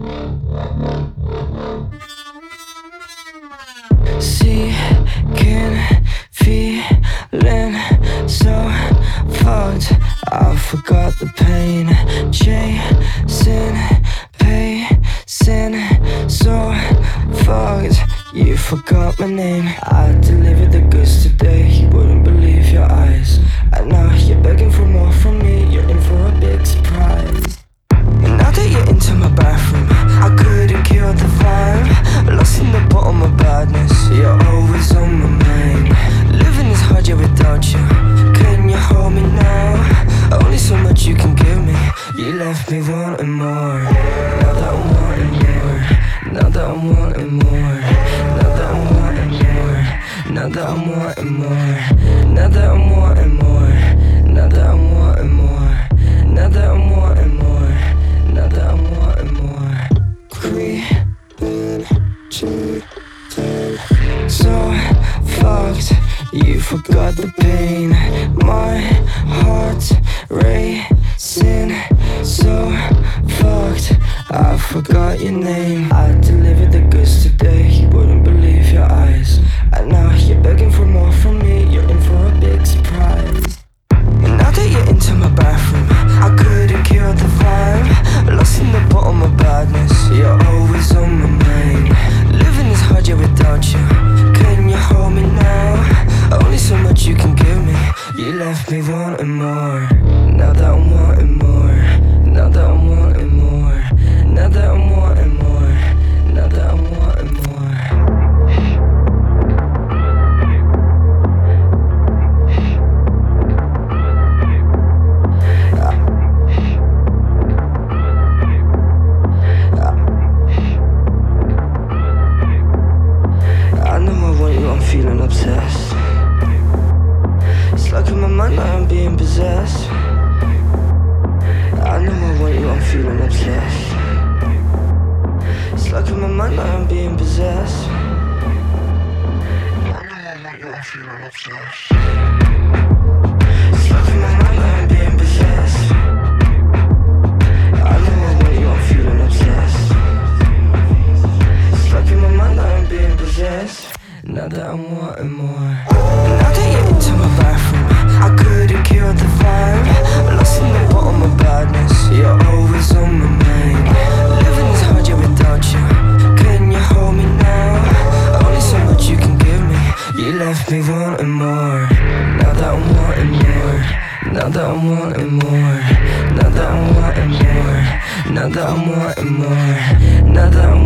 Seeking, feeling so fucked. I forgot the pain. Chasing, pacing, so fucked. You forgot my name. I delivered the goods today. You wouldn't believe your eyes. And now you're begging for more from me. You're in for a big surprise. And now that you're into my bathroom, I couldn't kill the vibe. Lost in the bottom of badness, you're always on my mind. Living is hard, yeah, without you. Can you hold me now? Only so much you can give me. You left me wanting more. Now that I'm wanting more. Now that I'm wanting more. Now that I'm wanting more. Now that I'm wanting more. Now that I'm wanting more. Now that I'm wanting more. Now that I'm wanting more. Now that I'm wanting more. Creeping, cheating, so fucked. You forgot the pain. My heart's racing, so fucked. I forgot your name. I delivered the goods today. You wouldn't believe your eyes. And now you're begging for more from me. You're in for a big surprise. And now that you're into my bathroom, I couldn't kill the vibe. Lost in the bottom of badness, you're always on my mind. Living is hard, yeah, without you. Can you hold me now? Only so much you can give me. You left me wanting more. Now that I'm wanting more. Now that I'm wanting more. Now that I'm wanting more. Now that I'm wanting more. I'm feeling obsessed. It's like in my mind that I'm being possessed. I know I want you, I'm feeling obsessed. It's like in my mind that I'm being possessed. I know I want you, I'm feeling obsessed. It's like in my mind that I'm being possessed. I know I want you, I'm feeling obsessed. It's like in my mind that I'm being possessed. Now that I'm wanting more. Now that you're into my bathroom, I couldn't kill the vibe. Lost in the bottom of badness, you're always on my mind. Living is hard, yeah, without you. Can you hold me now? Only so much you can give me. You left me wanting more. Now that I'm wanting more. Now that I'm wanting more. Now that I'm wanting more. Now that I'm wanting more. Now that I'm